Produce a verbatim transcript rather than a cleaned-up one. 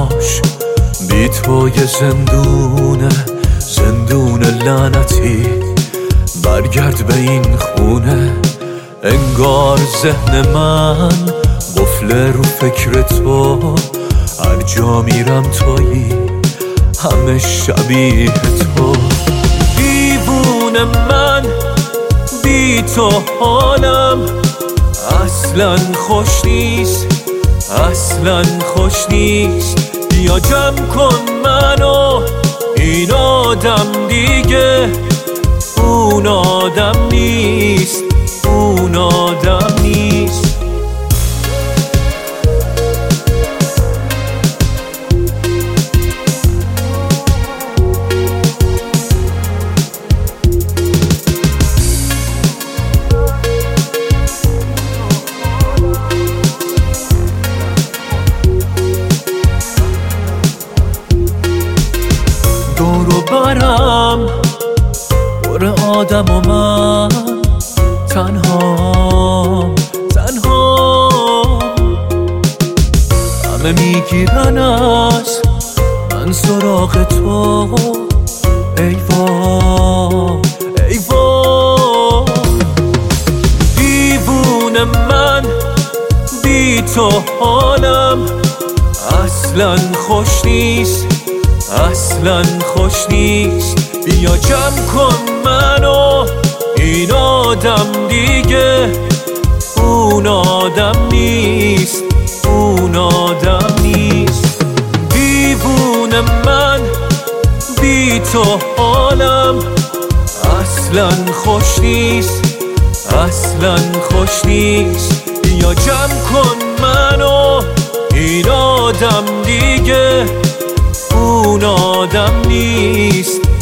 باش، بی تو یه زندونه، زندون لعنتی. برگرد به این خونه، انگار ذهن من قفله رو فکر تو. هر جا میرم تویی، همه شبیه تو. دیوونه من، بی تو حالم اصلا خوش نیست، اصلا خوش نیست. بیا جمع کن منو، این آدم دیگه اون آدم نیست، اون آدم نیست. دورو برم پر آدم و من تنهام تنهام. همه میگیرن از من سراغ تو. ای وای ای وای، دیوونه من، بی تو حالم اصلا خوش نیست، اصلا خوش نیست. بیا جمع کن منو، این آدم دیگه اون آدم نیست، اون آدم نیست. دیوونه من، بی تو حالم اصلا خوش نیست، اصلا خوش نیست. بیا جمع کن منو، این آدم دیگه اون آدم نیست.